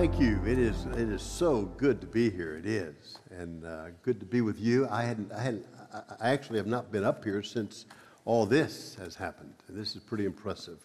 thank you. It is so good to be here. It is, and good to be with you. I actually have not been up here since all this has happened. This is pretty impressive.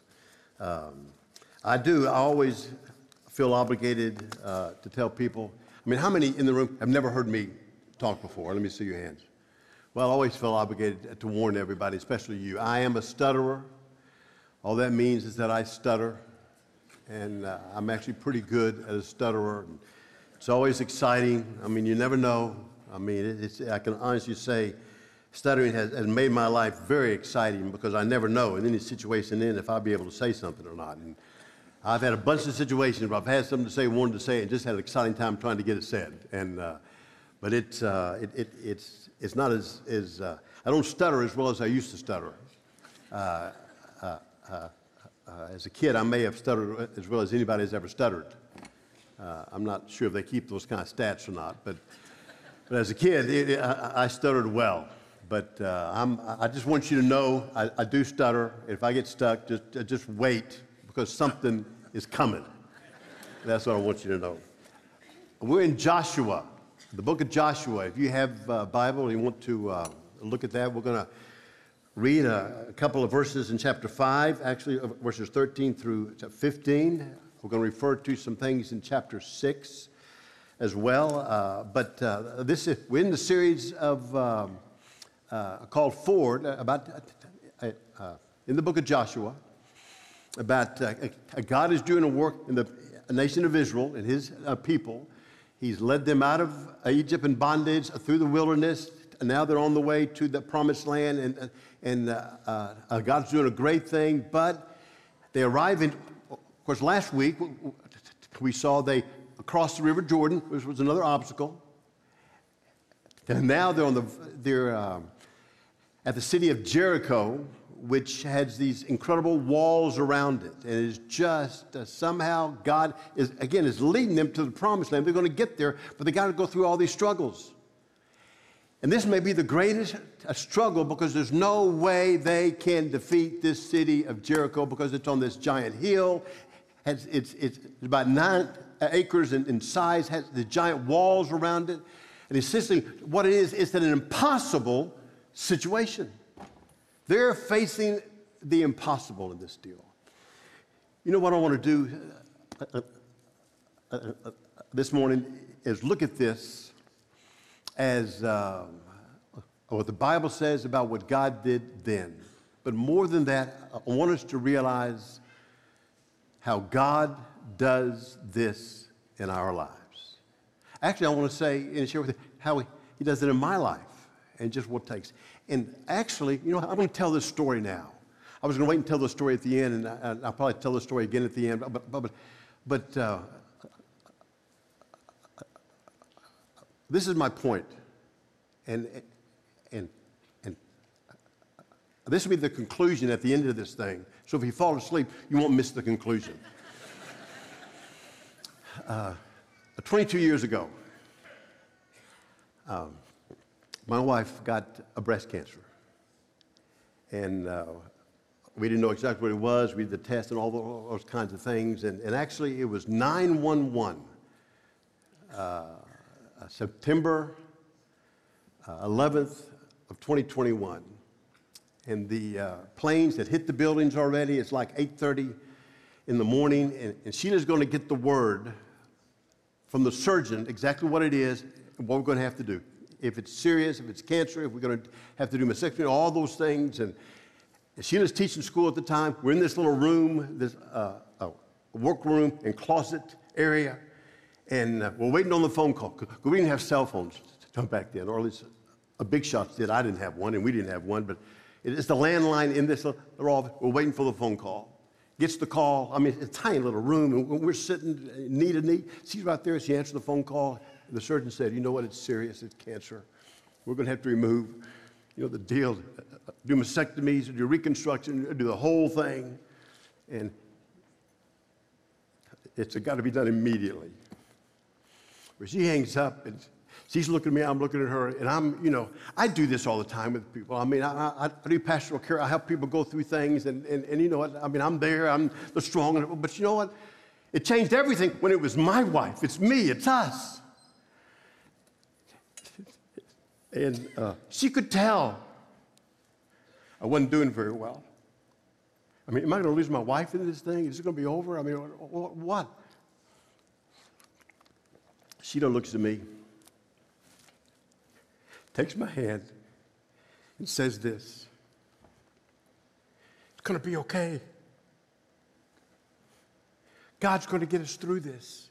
I always feel obligated to tell people. I mean, how many in the room have never heard me talk before? Let me see your hands. Well, I always feel obligated to warn everybody, especially you. I am a stutterer. All that means is that I stutter. And I'm actually pretty good at a stutterer. It's always exciting. I mean, you never know. I mean, I can honestly say stuttering has made my life very exciting because I never know in any situation if I'll be able to say something or not. And I've had a bunch of situations where I've had something to say, wanted to say it, and just had an exciting time trying to get it said. And but it's not as I don't stutter as well as I used to stutter. As a kid, I may have stuttered as well as anybody has ever stuttered. I'm not sure if they keep those kind of stats or not, but as a kid, I stuttered well. But I just want you to know I do stutter. If I get stuck, just wait, because something is coming. That's what I want you to know. We're in Joshua, the book of Joshua. If you have a Bible and you want to look at that, we're going to read a couple of verses in chapter 5, actually verses 13 through 15. We're going to refer to some things in chapter 6 as well. But we're in the series of called Forward, about in the book of Joshua, about God is doing a work in the nation of Israel and his people. He's led them out of Egypt in bondage through the wilderness. And now they're on the way to the promised land, and God's doing a great thing. But they arrive in, of course, last week we saw they crossed the River Jordan, which was another obstacle. And now they're at the city of Jericho, which has these incredible walls around it. And it's just somehow God is leading them to the promised land. They're going to get there, but they got to go through all these struggles. And this may be the greatest struggle because there's no way they can defeat this city of Jericho because it's on this giant hill. It's about 9 acres in size, has the giant walls around it. And essentially what it is an impossible situation. They're facing the impossible in this deal. You know what I want to do this morning is look at this as what the Bible says about what God did then. But more than that, I want us to realize how God does this in our lives. Actually, I want to say and share with you how he does it in my life and just what it takes. And actually, you know, I'm going to tell this story now. I was going to wait and tell the story at the end, and I'll probably tell the story again at the end. But this is my point, and this will be the conclusion at the end of this thing. So if you fall asleep, you won't miss the conclusion. 22 years ago, my wife got a breast cancer, and we didn't know exactly what it was. We did the test and all those kinds of things, and actually it was 9/11. September 11th of 2021. And the planes had hit the buildings already. It's like 8:30 in the morning. And Sheila's going to get the word from the surgeon exactly what it is and what we're going to have to do. If it's serious, if it's cancer, if we're going to have to do mastectomy, all those things. And Sheila's teaching school at the time. We're in this little room, this workroom and closet area. And we're waiting on the phone call. We didn't have cell phones back then, or at least big shots did. I didn't have one, and we didn't have one. But it's the landline in this little office. We're waiting for the phone call. Gets the call. I mean, it's a tiny little room, and we're sitting knee to knee. She's right there. She answered the phone call. And the surgeon said, "You know what? It's serious. It's cancer. We're going to have to remove, the deal, do mastectomies, do reconstruction, do the whole thing, and it's got to be done immediately." Where she hangs up, and she's looking at me, I'm looking at her, and I do this all the time with people. I mean, I do pastoral care. I help people go through things, and you know what? I mean, I'm there. I'm the strong, but you know what? It changed everything when it was my wife. It's me. It's us. And she could tell I wasn't doing very well. I mean, am I going to lose my wife in this thing? Is it going to be over? I mean, what? Sheila looks at me, takes my hand, and says this: it's going to be okay. God's going to get us through this.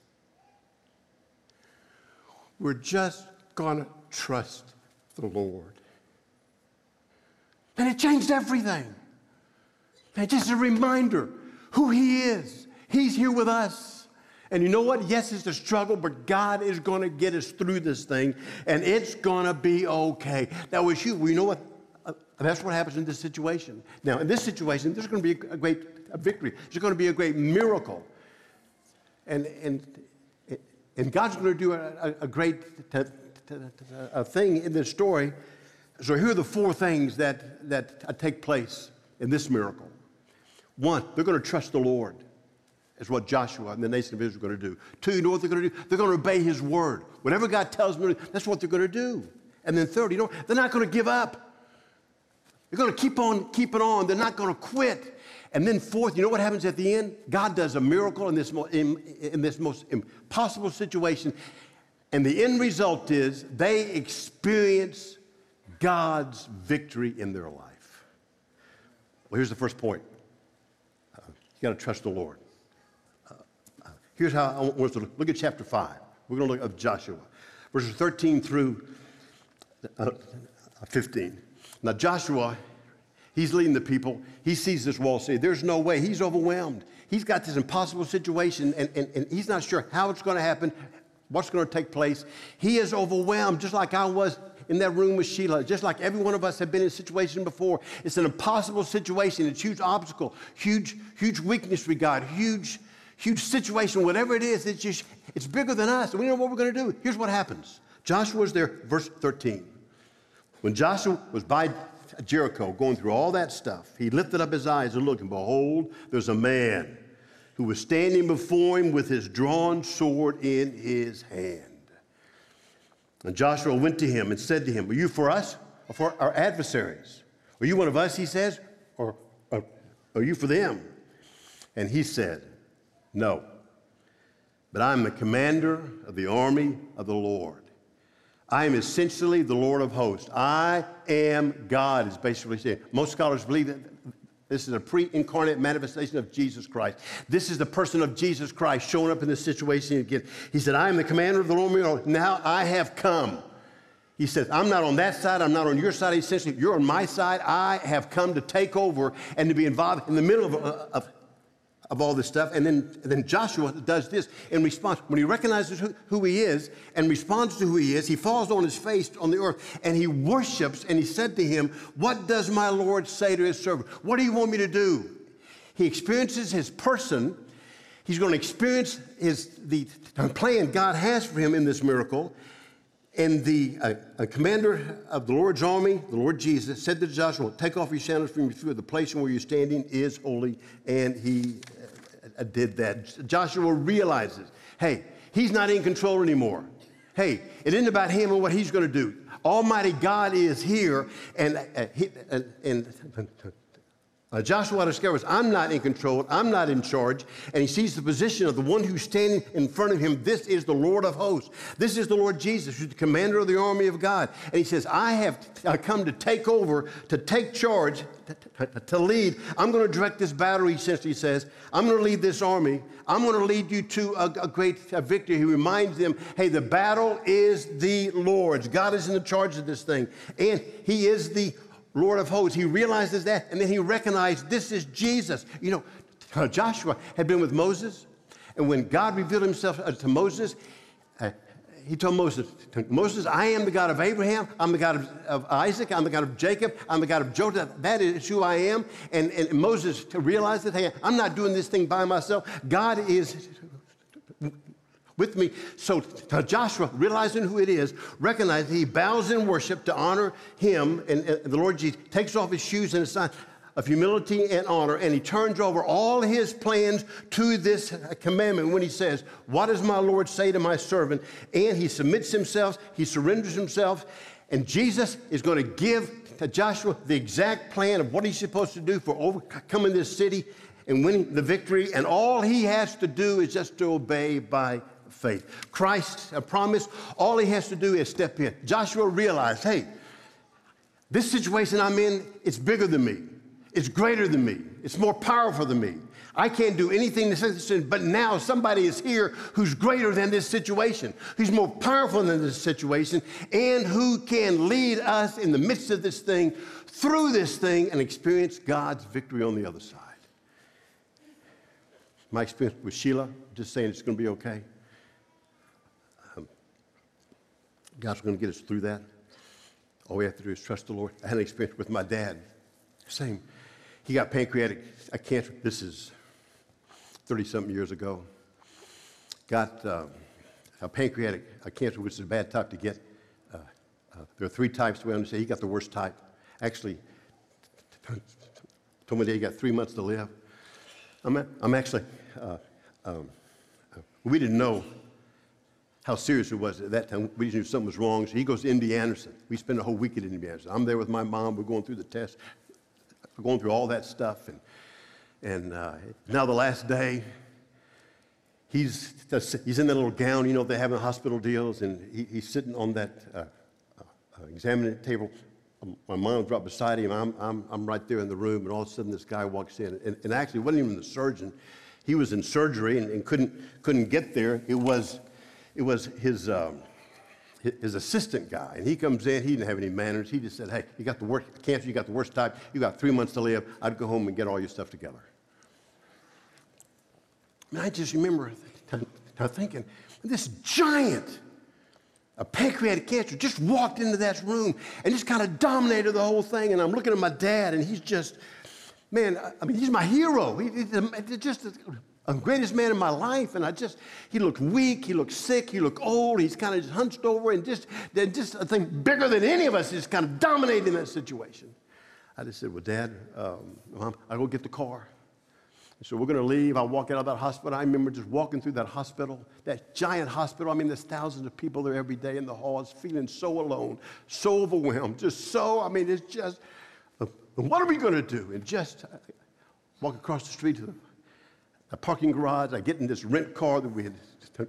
We're just going to trust the Lord. And it changed everything. And just a reminder who He is. He's here with us. And you know what? Yes, it's a struggle, but God is going to get us through this thing, and it's going to be okay. Now, well, you know what? That's what happens in this situation. Now, in this situation, there's going to be a great victory. There's going to be a great miracle. And God's going to do a great thing in this story. So here are the four things that take place in this miracle. One, they're going to trust the Lord. Is what Joshua and the nation of Israel are going to do. Two, you know what they're going to do? They're going to obey His word. Whatever God tells them, that's what they're going to do. And then third, they're not going to give up. They're going to keep on keeping on. They're not going to quit. And then fourth, you know what happens at the end? God does a miracle in this most impossible situation. And the end result is they experience God's victory in their life. Well, here's the first point. You got to trust the Lord. Here's how I want us to look at chapter 5. We're going to look at Joshua, verses 13 through 15. Now, Joshua, he's leading the people. He sees this wall city. There's no way. He's overwhelmed. He's got this impossible situation, and he's not sure how it's going to happen, what's going to take place. He is overwhelmed, just like I was in that room with Sheila, just like every one of us have been in a situation before. It's an impossible situation. It's a huge obstacle, huge weakness we got, huge situation, whatever it is, it's bigger than us, and we know what we're going to do. Here's what happens. Joshua was there, verse 13. When Joshua was by Jericho, going through all that stuff, he lifted up his eyes and looked, and behold, there's a man who was standing before him with his drawn sword in his hand. And Joshua went to him and said to him, are you for us or for our adversaries? Are you one of us, he says, or are you for them? And he said, no, but I'm the commander of the army of the Lord. I am essentially the Lord of hosts. I am God, is basically saying. Most scholars believe that this is a pre-incarnate manifestation of Jesus Christ. This is the person of Jesus Christ showing up in this situation again. He said, I am the commander of the Lord. Now I have come. He says, I'm not on that side. I'm not on your side. Essentially, you're on my side. I have come to take over and to be involved in the middle of all this stuff. And then Joshua does this in response. When he recognizes who he is and responds to who he is, he falls on his face on the earth and he worships, and he said to him, what does my Lord say to his servant? What do you want me to do? He experiences his person. He's going to experience the plan God has for him in this miracle. And the commander of the Lord's army, the Lord Jesus, said to Joshua, take off your sandals from your feet. The place where you're standing is holy. And he did that. Joshua realizes, hey, he's not in control anymore. Hey, it isn't about him and what he's going to do. Almighty God is here, and Joshua discovers, I'm not in control, I'm not in charge, and he sees the position of the one who's standing in front of him. This is the Lord of hosts. This is the Lord Jesus, who's the commander of the army of God. And he says, I have come to take over, to take charge, to lead. I'm going to direct this battle, he essentially says. I'm going to lead this army. I'm going to lead you to a great victory. He reminds them, hey, the battle is the Lord's. God is in the charge of this thing, and he is the Lord of hosts. He realizes that, and then he recognized this is Jesus. You know, Joshua had been with Moses, and when God revealed himself to Moses, he told Moses, I am the God of Abraham, I'm the God of Isaac, I'm the God of Jacob, I'm the God of Joseph. That is who I am. And Moses realized that, hey, I'm not doing this thing by myself. God is with me. So Joshua, realizing who it is, recognizes he bows in worship to honor him, and the Lord Jesus takes off his shoes and his sign. of humility and honor, and he turns over all his plans to this commandment when he says, what does my Lord say to my servant? And he submits himself, he surrenders himself, and Jesus is going to give to Joshua the exact plan of what he's supposed to do for overcoming this city and winning the victory, and all he has to do is just to obey by faith. Christ promised, all he has to do is step in. Joshua realized, hey, this situation I'm in, it's bigger than me. It's greater than me. It's more powerful than me. I can't do anything to this, but now somebody is here who's greater than this situation, who's more powerful than this situation, and who can lead us in the midst of this thing, through this thing, and experience God's victory on the other side. My experience with Sheila, just saying it's going to be okay. God's going to get us through that. All we have to do is trust the Lord. I had an experience with my dad. Same. He got pancreatic cancer. This is 30-something years ago. Got a pancreatic cancer, which is a bad type to get. There are 3 types, we understand. He got the worst type. Actually, told me that he got 3 months to live. I'm actually, we didn't know how serious it was at that time. We just knew something was wrong. So he goes to MD Anderson. We spend a whole weekend in MD Anderson. I'm there with my mom. We're going through the test. We're going through all that stuff. And now the last day, he's in that little gown, you know, they have in hospital deals, and he's sitting on that examining table. My mom's right beside him. I'm right there in the room, and all of a sudden this guy walks in. And actually, it wasn't even the surgeon. He was in surgery and couldn't get there. It was his assistant guy, and he comes in. He didn't have any manners. He just said, "Hey, you got the worst cancer. You got the worst type. You got 3 months to live. I'd go home and get all your stuff together." And I just remember thinking, this giant of pancreatic cancer just walked into that room and just kind of dominated the whole thing. And I'm looking at my dad, and he's just, man, I mean, he's my hero. He's just the greatest man in my life. And he looked weak, he looked sick, he looked old. He's kind of just hunched over, and just I think bigger than any of us, just kind of dominating that situation. I just said, well, Dad, Mom, I'll go get the car. So we're going to leave. I walk out of that hospital. I remember just walking through that hospital, that giant hospital. I mean, there's thousands of people there every day in the halls, feeling so alone, so overwhelmed, it's just, what are we going to do? And just walk across the street to the parking garage. I get in this rent car that we had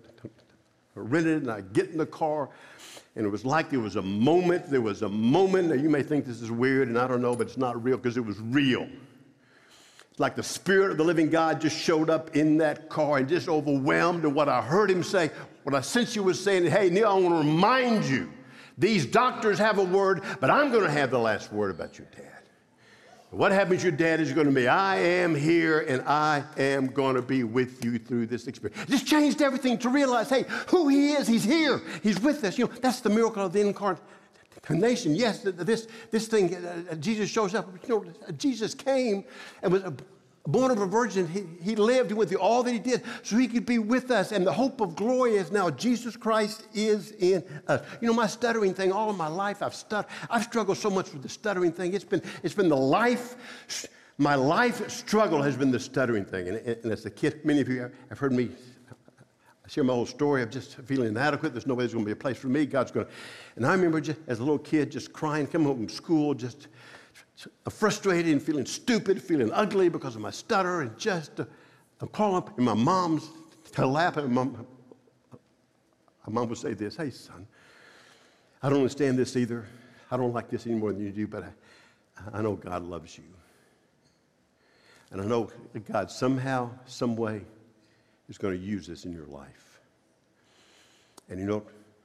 rented, and I get in the car, and it was like there was a moment. Now, you may think this is weird, and I don't know, but it's not real, because it was real. Like the Spirit of the living God just showed up in that car and just overwhelmed. And what I heard him say, what I sensed you was saying, hey, Neil, I want to remind you, these doctors have a word, but I'm going to have the last word about your dad. What happens to your dad is going to be, I am here, and I am going to be with you through this experience. It just changed everything to realize, hey, who he is, he's here, he's with us. You know, that's the miracle of the incarnation. Yes, this thing, Jesus shows up. You know, Jesus came and was born of a virgin. He lived, he went through all that he did so he could be with us. And the hope of glory is now Jesus Christ is in us. You know, my stuttering thing, all of my life I've struggled so much with the stuttering thing. It's been the life, my life struggle has been the stuttering thing. And as a kid, many of you have heard me share my whole story of just feeling inadequate. There's no way there's going to be a place for me. God's going to. And I remember just as a little kid just crying, coming home from school, just frustrated and feeling stupid, feeling ugly because of my stutter, and just I'm crawling up in my mom's lap, and my mom would say this, hey, son, I don't understand this either. I don't like this any more than you do, but I know God loves you. And I know that God somehow, some way, is going to use this in your life. And you know,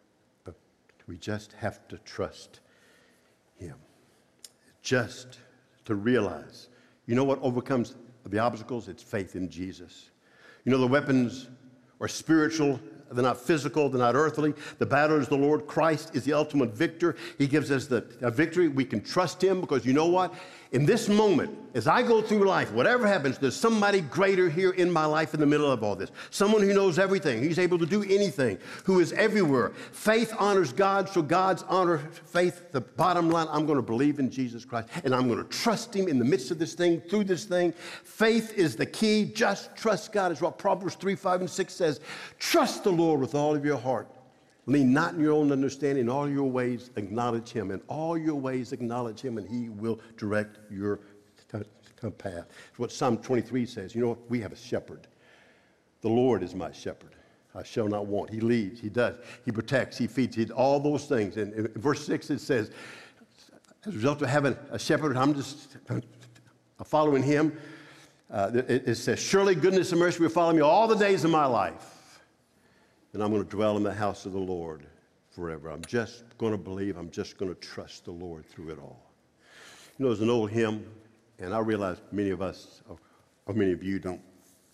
we just have to trust him. Just to realize, you know what overcomes the obstacles? It's faith in Jesus. You know, the weapons are spiritual. They're not physical. They're not earthly. The battle is the Lord. Christ is the ultimate victor. He gives us the victory. We can trust him because you know what? in this moment, as I go through life, whatever happens, there's somebody greater here in my life in the middle of all this. Someone who knows everything. He's able to do anything, who is everywhere. Faith honors God, so God's honor faith. The bottom line, I'm going to believe in Jesus Christ, and I'm going to trust him in the midst of this thing, through this thing. Faith is the key. Just trust God is what Proverbs 3, 5, and 6 says. Trust the Lord with all of your heart. Lean not in your own understanding. In all your ways, acknowledge him. In all your ways, acknowledge him, and he will direct your path. It's what Psalm 23 says. You know what? We have a shepherd. The Lord is my shepherd. I shall not want. He leads. He does. He protects. He feeds. He does all those things. And in verse 6, it says, as a result of having a shepherd, I'm just following him. It says, surely goodness and mercy will follow me all the days of my life. And I'm going to dwell in the house of the Lord forever. I'm just going to believe. I'm just going to trust the Lord through it all. You know, there's an old hymn, and I realize many of us, or many of you don't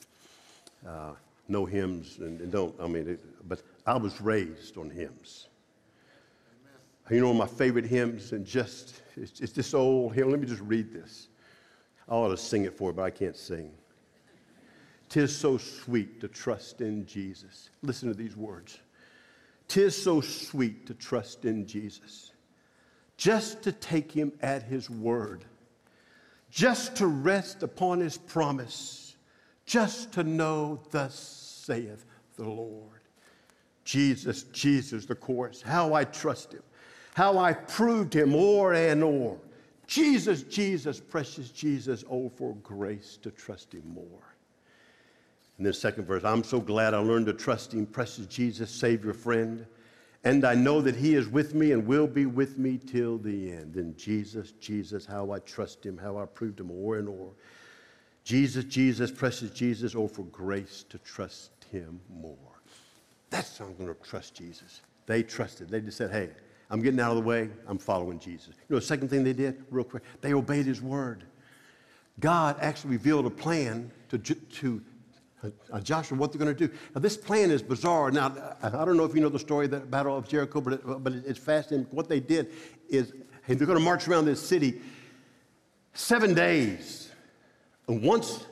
know hymns and don't. But I was raised on hymns. Amen. You know, my favorite hymns, and it's this old hymn. Let me just read this. I ought to sing it for you, but I can't sing. 'Tis so sweet to trust in Jesus. Listen to these words. 'Tis so sweet to trust in Jesus, just to take him at his word, just to rest upon his promise, just to know thus saith the Lord. Jesus, Jesus, the chorus, how I trust him, how I proved him o'er and o'er. Jesus, Jesus, precious Jesus, oh, for grace to trust him more. And then the second verse, I'm so glad I learned to trust him, precious Jesus, Savior, friend. And I know that he is with me and will be with me till the end. Then Jesus, Jesus, how I trust him, how I proved him o'er and o'er. Jesus, Jesus, precious Jesus, oh, for grace to trust him more. That's how I'm going to trust Jesus. They trusted. They just said, hey, I'm getting out of the way. I'm following Jesus. You know the second thing they did, real quick? They obeyed his word. God actually revealed a plan to Joshua, what they're going to do. Now, this plan is bizarre. Now, I don't know if you know the story of the Battle of Jericho, but it's fascinating. What they did is, hey, they're going to march around this city 7 days. And once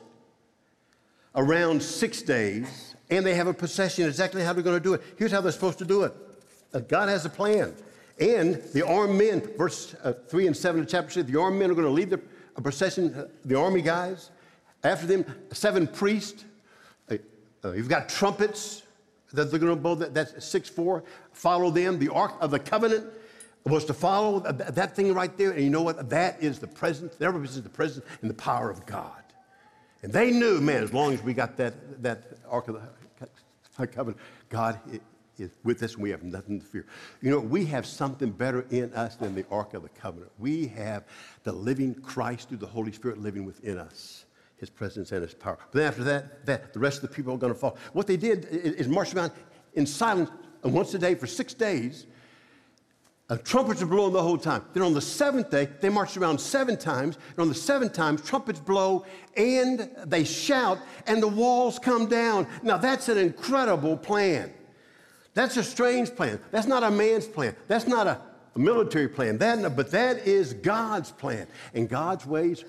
around 6 days, and they have a procession exactly how they're going to do it. Here's how they're supposed to do it. God has a plan. And the armed men, verse 3 and 7 of chapter 6, the armed men are going to lead the procession, the army guys. After them, 7 priests. You've got trumpets that they're going to blow. That's 6-4. Follow them. The Ark of the Covenant was to follow that thing right there. And you know what? That is the presence. That represents the presence and the power of God. And they knew, man, as long as we got that Ark of the Covenant, God is with us and we have nothing to fear. You know, we have something better in us than the Ark of the Covenant. We have the living Christ through the Holy Spirit living within us. His presence and his power. But then after that, the rest of the people are going to follow. What they did is march around in silence once a day for 6 days. Trumpets are blowing the whole time. Then on the 7th day, they marched around 7 times. And on the 7th time, trumpets blow and they shout and the walls come down. Now that's an incredible plan. That's a strange plan. That's not a man's plan. That's not a military plan. But that is God's plan. And God's ways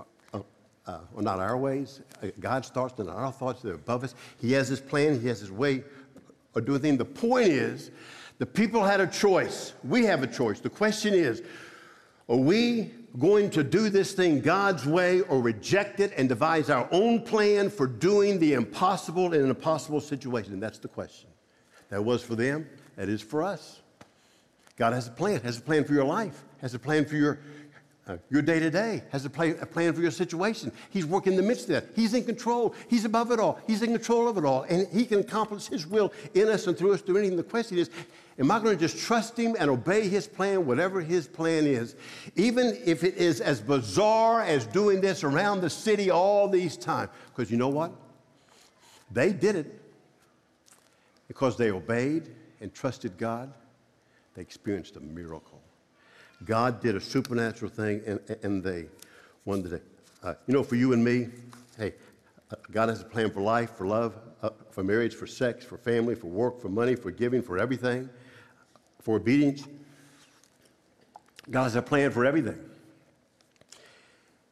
well, not our ways. God's thoughts are not our thoughts. They're above us. He has his plan. He has his way of doing things. The point is, the people had a choice. We have a choice. The question is, are we going to do this thing God's way or reject it and devise our own plan for doing the impossible in an impossible situation? And that's the question. That was for them. That is for us. God has a plan. Has a plan for your life. Has a plan for your day-to-day, has a plan for your situation. He's working in the midst of that. He's in control. He's above it all. He's in control of it all. And he can accomplish his will in us and through us, through anything. The question is, am I going to just trust him and obey his plan, whatever his plan is, even if it is as bizarre as doing this around the city all these times? Because you know what? They did it because they obeyed and trusted God. They experienced a miracle. God did a supernatural thing, and they won the day. You know, for you and me, hey, God has a plan for life, for love, for marriage, for sex, for family, for work, for money, for giving, for everything, for obedience. God has a plan for everything.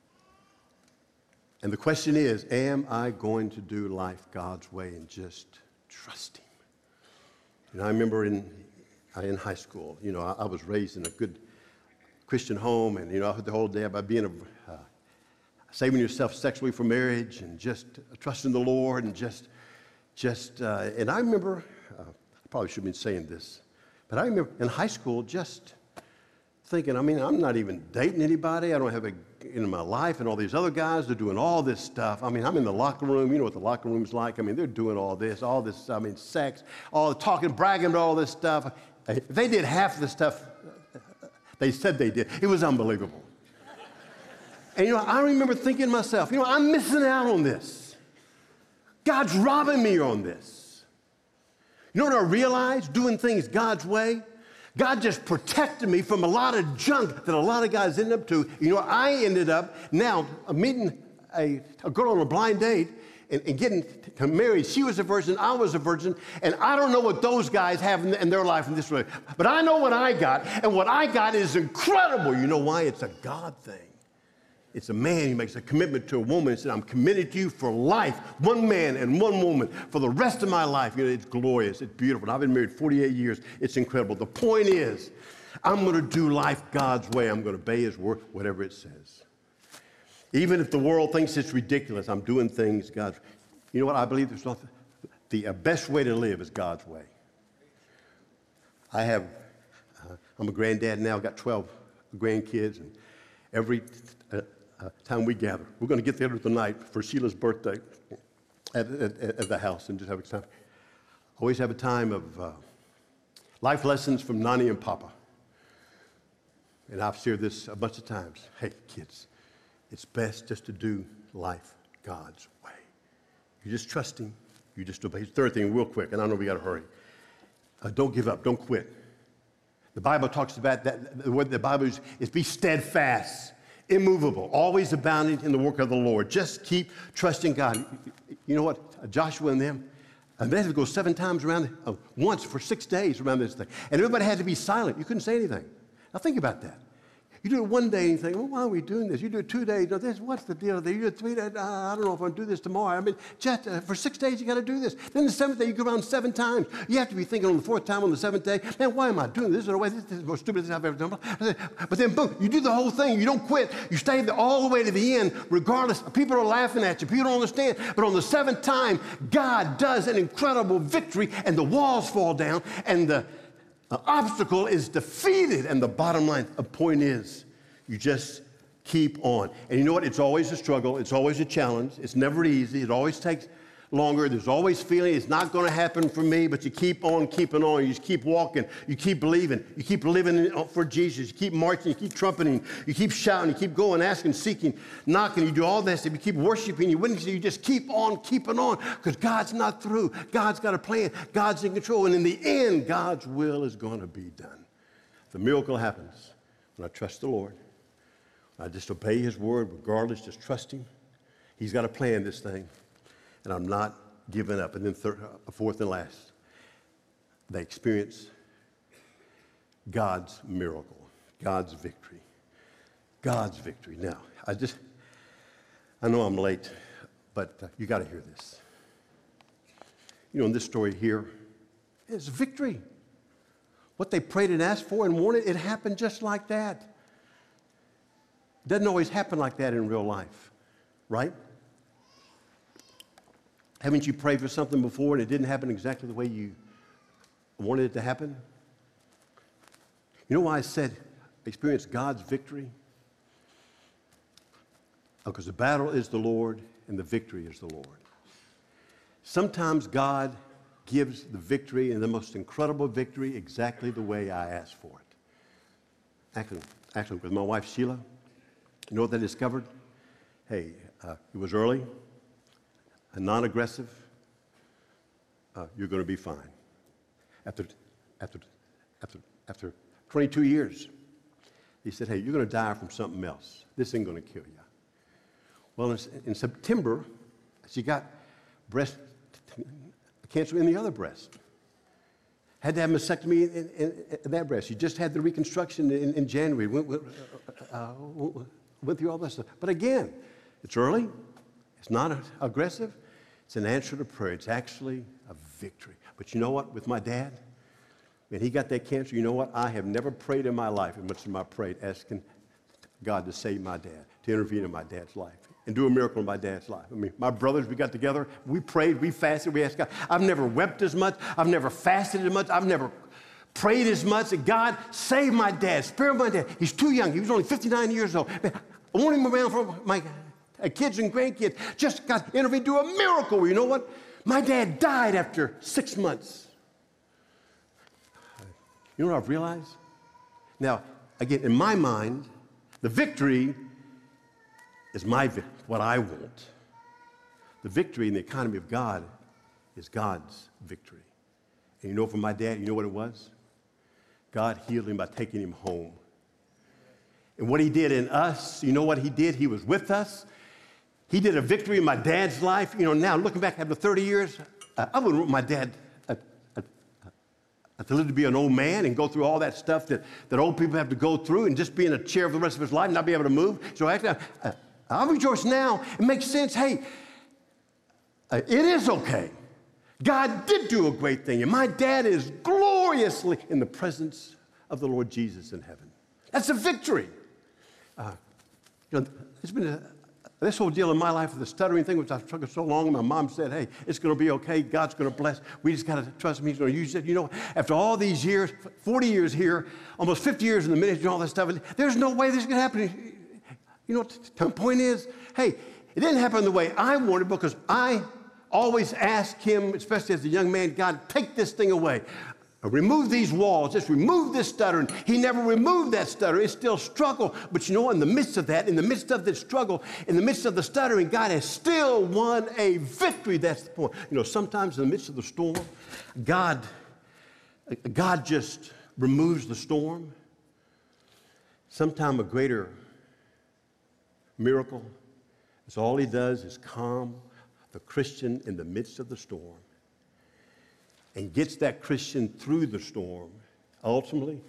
And the question is, am I going to do life God's way and just trust Him? I remember in high school, I was raised in a good Christian home, and, I heard the whole day about being saving yourself sexually for marriage and just trusting the Lord and and I remember, I probably shouldn't be saying this, but I remember in high school just thinking, I'm not even dating anybody. I don't have in my life, and all these other guys, they're doing all this stuff. I'm in the locker room. You know what the locker room's like. they're doing all this, sex, all the talking, bragging about all this stuff. If they did half the stuff they said they did, it was unbelievable. And, I remember thinking to myself, I'm missing out on this. God's robbing me on this. You know what I realized? Doing things God's way, God just protected me from a lot of junk that a lot of guys end up to. I ended up now meeting a girl on a blind date and getting married. She was a virgin, I was a virgin, and I don't know what those guys have in their life in this way. But I know what I got, and what I got is incredible. You know why? It's a God thing. It's a man who makes a commitment to a woman and said, I'm committed to you for life, one man and one woman, for the rest of my life. It's glorious. It's beautiful. And I've been married 48 years. It's incredible. The point is, I'm going to do life God's way. I'm going to obey His word, whatever it says. Even if the world thinks it's ridiculous, I'm doing things God's way. You know what? I believe there's nothing. The best way to live is God's way. I'm a granddad now. I've got 12 grandkids, and every time we gather, we're going to get together tonight for Sheila's birthday at the house and just have a time. Always have a time of life lessons from Nani and Papa. And I've shared this a bunch of times. Hey, kids, it's best just to do life God's way. You just trust Him. You just obey. Third thing, real quick, and I know we got to hurry. Don't give up. Don't quit. The Bible talks about that. The word the Bible is be steadfast, immovable, always abounding in the work of the Lord. Just keep trusting God. You know what? Joshua and them, they had to go 7 times around, once for 6 days around this thing. And everybody had to be silent. You couldn't say anything. Now think about that. You do it one day and you think, well, why are we doing this? You do it 2 days. No, what's the deal? You do it 3 days. I don't know if I'm going to do this tomorrow. Just for 6 days, you got to do this. Then the 7th day, you go around 7 times. You have to be thinking on the 4th time, on the 7th day, man, why am I doing this? This is the most stupid thing I've ever done. But then, boom, you do the whole thing. You don't quit. You stay there all the way to the end, regardless. People are laughing at you. People don't understand. But on the 7th time, God does an incredible victory, and the walls fall down, and the obstacle is defeated. And the bottom line, the point is, you just keep on. And you know what? It's always a struggle. It's always a challenge. It's never easy. It always takes longer. There's always feeling it's not going to happen for me, but you keep on keeping on. You just keep walking. You keep believing. You keep living for Jesus. You keep marching. You keep trumpeting. You keep shouting. You keep going, asking, seeking, knocking. You do all this. You keep worshiping. You witnessing. You just keep on keeping on because God's not through. God's got a plan. God's in control. And in the end, God's will is going to be done. The miracle happens when I trust the Lord. I just obey His word regardless, just trust Him. He's got to plan this thing, and I'm not giving up. And then fourth and last, they experience God's miracle, God's victory, God's victory. Now, I know I'm late, but you got to hear this. In this story here, it's victory. What they prayed and asked for and wanted, it happened just like that. It doesn't always happen like that in real life, right? Haven't you prayed for something before and it didn't happen exactly the way you wanted it to happen? You know why I said experience God's victory? Because the battle is the Lord and the victory is the Lord. Sometimes God gives the victory and the most incredible victory exactly the way I asked for it. Actually, with my wife Sheila, you know what they discovered? Hey, it was early, and non-aggressive. You're going to be fine. After 22 years, he said, hey, you're going to die from something else. This ain't going to kill you. Well, in September, she got breast cancer in the other breast. Had to have mastectomy in that breast. She just had the reconstruction in January. Went through all that stuff. But again, it's early, It's not aggressive. It's an answer to prayer. It's actually a victory. But you know what? With my dad, when he got that cancer, you know what? I have never prayed in my life as much as I prayed asking God to save my dad, to intervene in my dad's life and do a miracle in my dad's life. I mean, my brothers, we got together, we prayed, we fasted, we asked God. I've never wept as much. I've never fasted as much. I've never prayed as much. God, save my dad, spare my dad. He's too young. He was only 59 years old. Man, I want him around for my kids and grandkids. Just God intervene, do a miracle. You know what? My dad died after 6 months. You know what I've realized? Now, again, in my mind, the victory is what I want. The victory in the economy of God is God's victory. And you know, for my dad, you know what it was? God healed him by taking him home. And what he did in us, you know what he did? He was with us. He did a victory in my dad's life. You know, now looking back after 30 years, I wouldn't want my dad to live to be an old man and go through all that stuff that old people have to go through and just be in a chair for the rest of his life and not be able to move. So actually, I rejoice now. It makes sense. Hey, it is okay. God did do a great thing, and my dad is gloriously in the presence of the Lord Jesus in heaven. That's a victory. It's been this whole deal in my life with the stuttering thing, which I've struggled so long, and my mom said, hey, it's going to be okay. God's going to bless. We just got to trust him. He's going to use it. You know, after all these years, 40 years here, almost 50 years in the ministry and all that stuff, there's no way this is going to happen. You know, the point is, hey, it didn't happen the way I wanted because I always asked him, especially as a young man, God, take this thing away. Remove these walls, just remove this stuttering. He never removed that stutter. It's still struggle. But you know, in the midst of that, in the midst of the struggle, in the midst of the stuttering, God has still won a victory. That's the point. You know, sometimes in the midst of the storm, God just removes the storm. Sometimes a greater miracle is all he does is calm the Christian in the midst of the storm and gets that Christian through the storm, ultimately,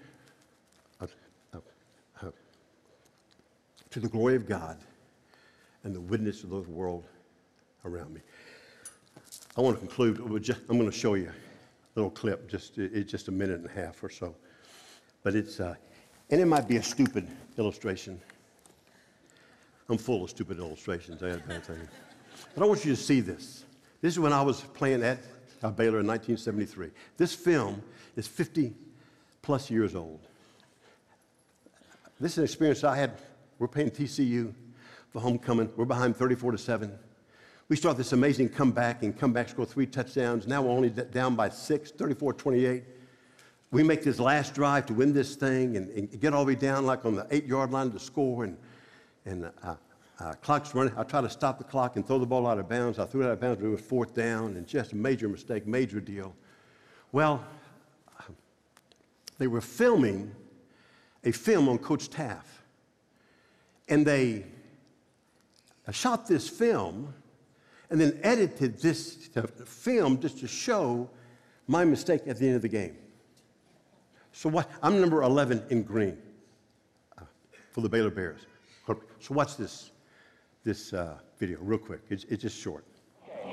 to the glory of God and the witness of the world around me. I want to conclude. I'm going to show you a little clip, it's just a minute and a half or so. But and it might be a stupid illustration. I'm full of stupid illustrations. I had a bad thing. But I want you to see this. This is when I was playing at Baylor in 1973. This film is 50 plus years old. This is an experience I had. We're playing TCU for homecoming. We're behind 34-7. We start this amazing comeback, and comeback score 3 touchdowns. Now we're only down by 6, 34-28. We make this last drive to win this thing and get all the way down like on the 8-yard line to score, and clock's running. I try to stop the clock and throw the ball out of bounds. I threw it out of bounds, but it was 4th down, and just a major mistake, major deal. Well, they were filming a film on Coach Taft, and they shot this film and then edited this film just to show my mistake at the end of the game. So I'm number 11 in green for the Baylor Bears. So watch this video real quick. It's just short. Okay.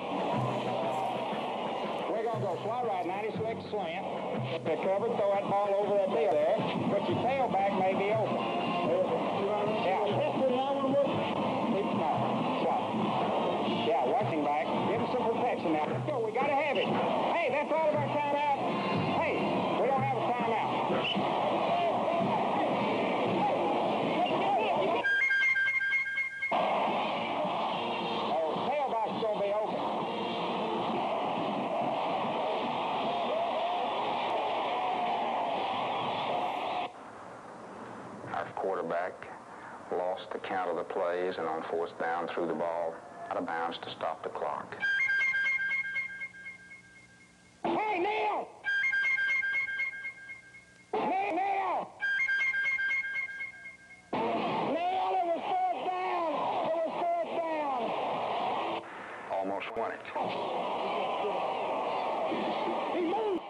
We're going to go fly right, 90 slick slant. The cover, throw that ball over that deal there. But your tailback may be open. Yeah. Keep small. Stop. Yeah, watching back. Give him some protection now. Let's go. We got to have it. Hey, that's all of our timeout. Hey, we don't have a timeout. Quarterback lost the count of the plays and on 4th down threw the ball out of bounds to stop the clock. Hey, Neil! Neil! Neil, it was 4th down! It was 4th down! Almost won it. He moved!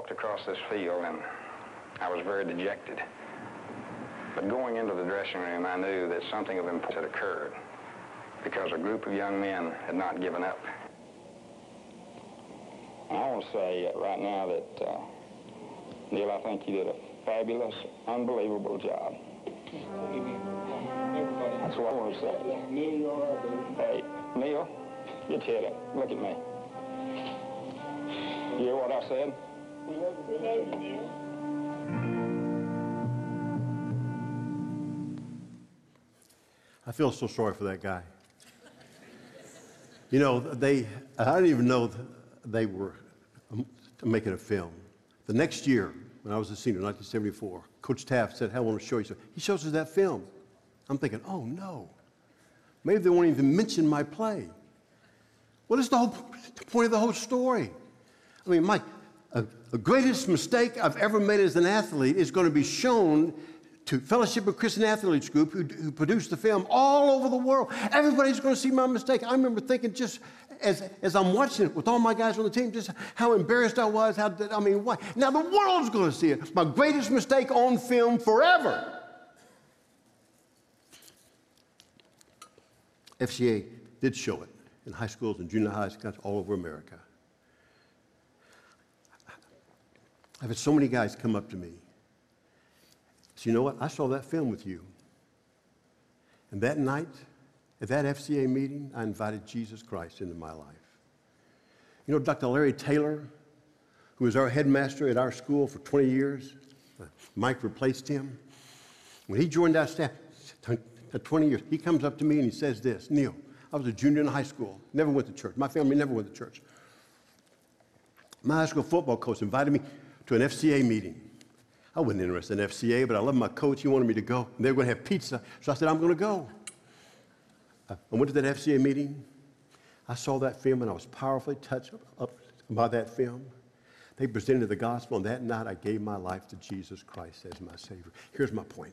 walked across this field, and I was very dejected. But going into the dressing room, I knew that something of importance had occurred because a group of young men had not given up. I want to say right now that, Neil, I think you did a fabulous, unbelievable job. That's what I want to say. Hey, Neil, get your head up. Look at me. You hear what I said? I feel so sorry for that guy. You know, I didn't even know they were making a film. The next year, when I was a senior, 1974, Coach Taft said, hey, I want to show you something. He shows us that film. I'm thinking, oh, no. Maybe they won't even mention my play. What is the whole point of the whole story? I mean, the greatest mistake I've ever made as an athlete is going to be shown to Fellowship of Christian Athletes Group, who produced the film all over the world. Everybody's going to see my mistake. I remember thinking, just as I'm watching it with all my guys on the team, just how embarrassed I was. Why? Now the world's going to see it. My greatest mistake on film forever. FCA did show it in high schools and junior high schools all over America. I've had so many guys come up to me. So you know what? I saw that film with you. And that night, at that FCA meeting, I invited Jesus Christ into my life. You know, Dr. Larry Taylor, who was our headmaster at our school for 20 years, Mike replaced him. When he joined our staff, 20 years, he comes up to me and he says this, Neil, I was a junior in high school, never went to church. My family never went to church. My high school football coach invited me to an FCA meeting. I wasn't interested in FCA, but I loved my coach. He wanted me to go. And they were going to have pizza. So I said, I'm going to go. I went to that FCA meeting. I saw that film, and I was powerfully touched up by that film. They presented the gospel, and that night I gave my life to Jesus Christ as my Savior. Here's my point.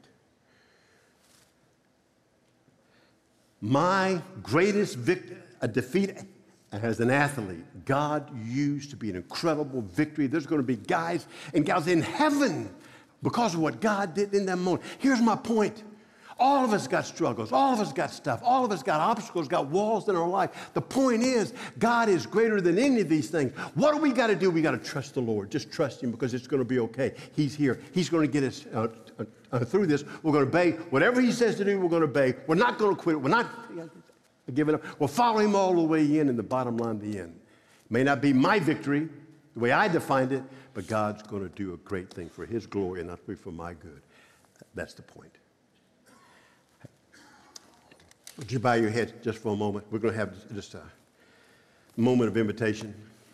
My greatest defeat as an athlete, God used to be an incredible victory. There's going to be guys and gals in heaven because of what God did in that moment. Here's my point. All of us got struggles. All of us got stuff. All of us got obstacles, got walls in our life. The point is, God is greater than any of these things. What do we got to do? We got to trust the Lord. Just trust Him because it's going to be okay. He's here. He's going to get us through this. We're going to obey. Whatever He says to do, we're going to obey. We're not going to quit. We're not giving up. We'll follow Him all the way in, and the bottom line, the end. It may not be my victory, the way I defined it, but God's going to do a great thing for His glory and not for my good. That's the point. Would you bow your head just for a moment? We're going to have just a moment of invitation.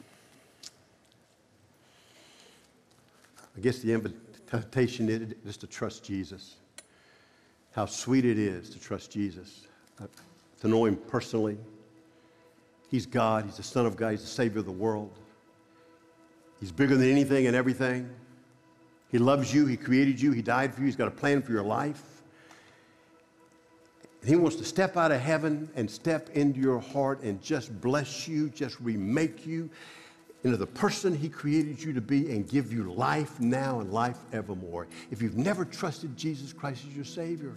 I guess the invitation is to trust Jesus. How sweet it is to trust Jesus, to know Him personally. He's God. He's the Son of God. He's the Savior of the world. He's bigger than anything and everything. He loves you. He created you. He died for you. He's got a plan for your life. And He wants to step out of heaven and step into your heart and just bless you, just remake you into the person He created you to be and give you life now and life evermore. If you've never trusted Jesus Christ as your Savior,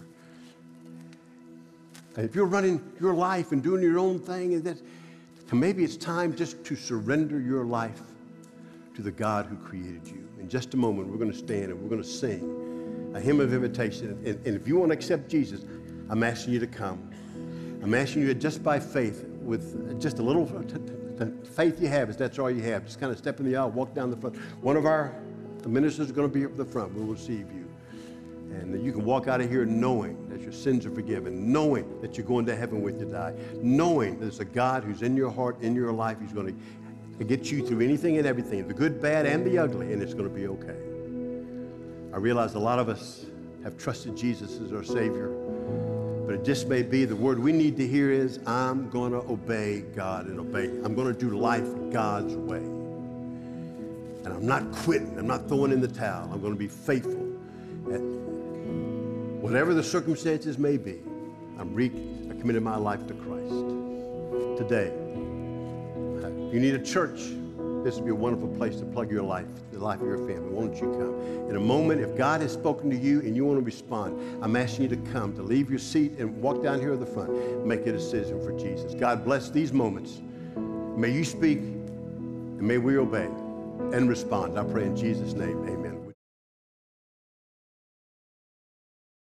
and if you're running your life and doing your own thing, and maybe it's time just to surrender your life to the God who created you. In just a moment, we're going to stand and we're going to sing a hymn of invitation. And if you want to accept Jesus, I'm asking you to come. I'm asking you to, just by faith, with just a little faith you have, if that's all you have, just kind of step in the aisle, walk down the front. One of our ministers is going to be up the front. We'll receive you. And you can walk out of here knowing that your sins are forgiven, knowing that you're going to heaven when you die, knowing that there's a God who's in your heart, in your life. He's going to get you through anything and everything, the good, bad, and the ugly, and it's going to be okay. I realize a lot of us have trusted Jesus as our Savior. But it just may be the word we need to hear is, I'm going to obey God and obey. I'm going to do life God's way. And I'm not quitting. I'm not throwing in the towel. I'm going to be faithful. At whatever the circumstances may be, I committed my life to Christ. Today, if you need a church this would be a wonderful place to plug your life, the life of your family. Why don't you come? In a moment, if God has spoken to you and you want to respond, I'm asking you to come, to leave your seat and walk down here at the front. Make a decision for Jesus. God bless these moments. May you speak and may we obey and respond. I pray in Jesus' name, amen.